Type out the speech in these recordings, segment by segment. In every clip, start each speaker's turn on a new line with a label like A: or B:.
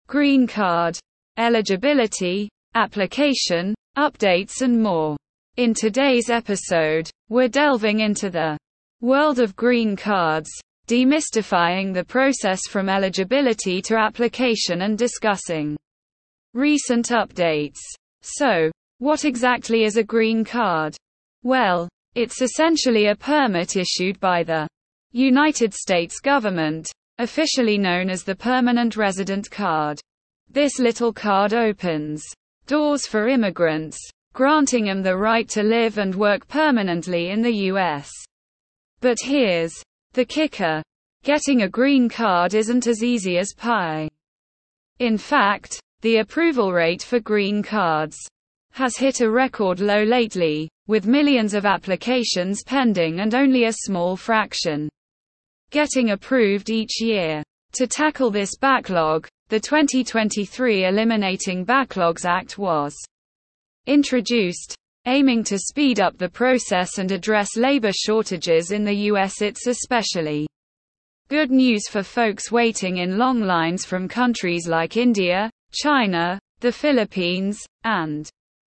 A: green card, eligibility, application, updates and more. In today's episode, we're delving into the world of green cards, demystifying the process from eligibility to application and discussing recent updates. So, what exactly is a green card? Well, it's essentially a permit issued by the United States government, officially known as the Permanent Resident Card. This little card opens doors for immigrants, granting them the right to live and work permanently in the U.S. But here's the kicker. Getting a green card isn't as easy as pie. In fact, the approval rate for green cards has hit a record low lately, with millions of applications pending and only a small fraction getting approved each year. To tackle this backlog, the 2023 Eliminating Backlogs Act was introduced, aiming to speed up the process and address labor shortages in the U.S. It's especially good news for folks waiting in long lines from countries like India, China, the Philippines, and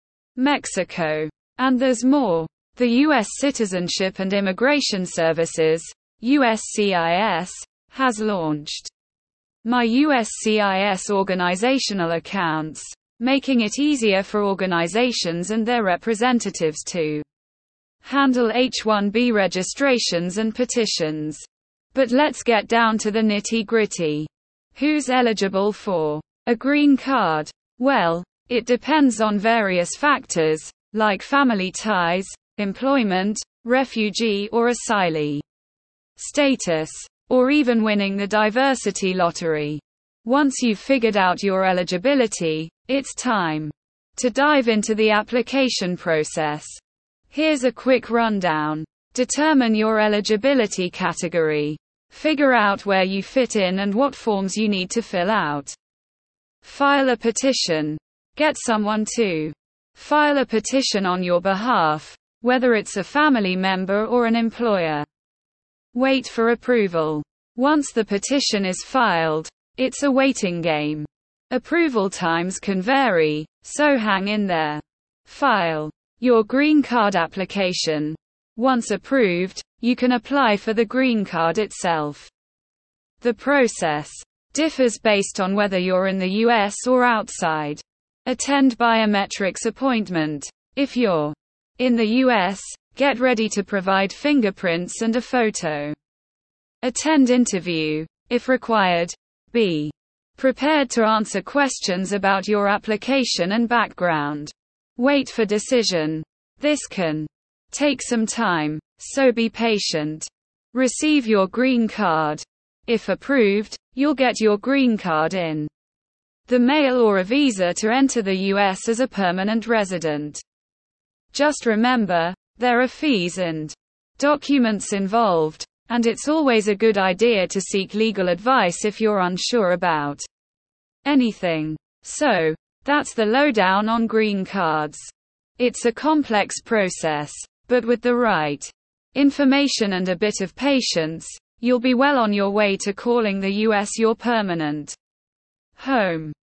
A: Mexico. And there's more. The U.S. Citizenship and Immigration Services, USCIS, has launched My USCIS organizational accounts, making it easier for organizations and their representatives to handle H-1B registrations and petitions. But let's get down to the nitty-gritty. Who's eligible for a green card? Well, it depends on various factors, like family ties, employment, refugee or asylee status, or even winning the diversity lottery. Once you've figured out your eligibility, it's time to dive into the application process. Here's a quick rundown. Determine your eligibility category. Figure out where you fit in and what forms you need to fill out. File a petition. Get someone to file a petition on your behalf, whether it's a family member or an employer. Wait for approval. Once the petition is filed, it's a waiting game. Approval times can vary, so hang in there. File your green card application. Once approved, you can apply for the green card itself. The process differs based on whether you're in the US or outside. Attend biometrics appointment. If you're in the US, get ready to provide fingerprints and a photo. Attend interview, if required. Be prepared to answer questions about your application and background. Wait for decision. This can take some time, so be patient. Receive your green card. If approved, you'll get your green card in the mail or a visa to enter the US as a permanent resident. Just remember, there are fees and documents involved, and it's always a good idea to seek legal advice if you're unsure about anything. So, that's the lowdown on green cards. It's a complex process, but with the right information and a bit of patience, you'll be well on your way to calling the US your permanent home.